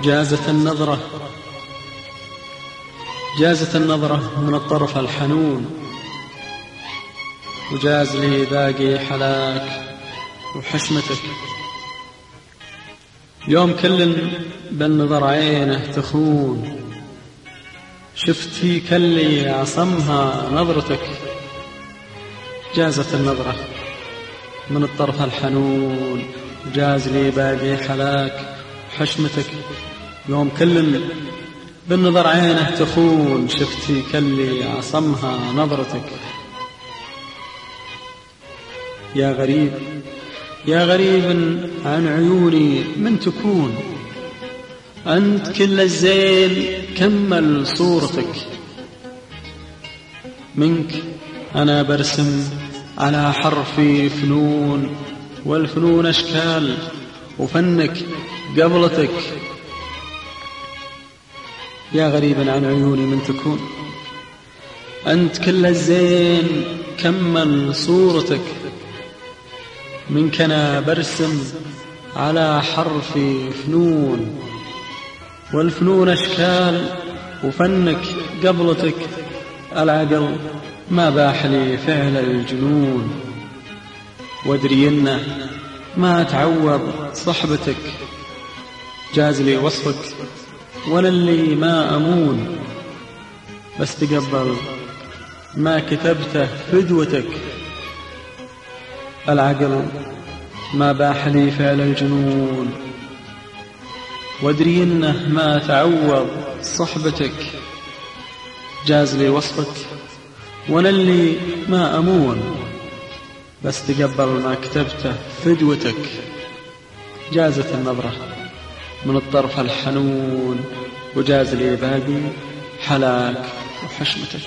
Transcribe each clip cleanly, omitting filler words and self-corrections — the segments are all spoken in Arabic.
جازت النظرة من الطرف الحنون، وجاز لي باقي حلاك وحشمتك. يوم كل بالنظر عينه تخون، شفت في كلي عصمها نظرتك. جازت النظرة من الطرف الحنون، وجاز لي باقي حلاك وحشمتك. يوم كل بالنظر عينه تخون، شفت في كلي عصمها نظرتك. يا غريب عن عيوني من تكون، أنت كل الزين كمل صورتك. منك أنا برسم على حرفي فنون، والفنون أشكال، وفنك قبلتك. يا غريب عن عيوني من تكون، أنت كل الزين كمل صورتك. منك أنا برسم على حرفي فنون، والفنون أشكال، وفنك قبلتك. العقل ما باح لي فعل الجنون، وادري إنه ما تعوض صحبتك. جاز لي وصفك ولا اللي ما أمون، بس تقبل ما كتبته فدوتك. العقل ما باح لي فعل الجنون، وادري إنه ما تعوض صحبتك. جاز لي وصفك وانا اللي ما أمون، بس تقبل ما كتبته فدوتك. جازت النظرة من الطرف الحنون، وجاز لي باقي حلاك وحشمتك.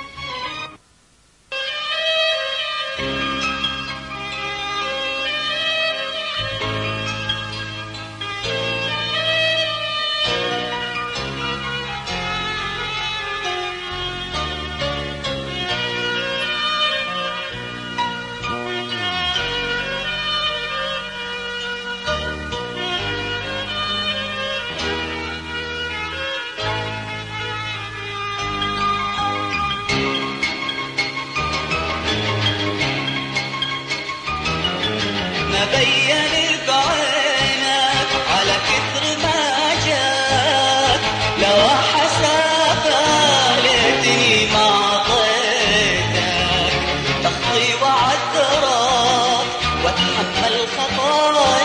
بين بعينك على كثر ما جاك، لو حسافة ليتني ما عطيتك. تخطي وعذرك واتحمل خطاياك،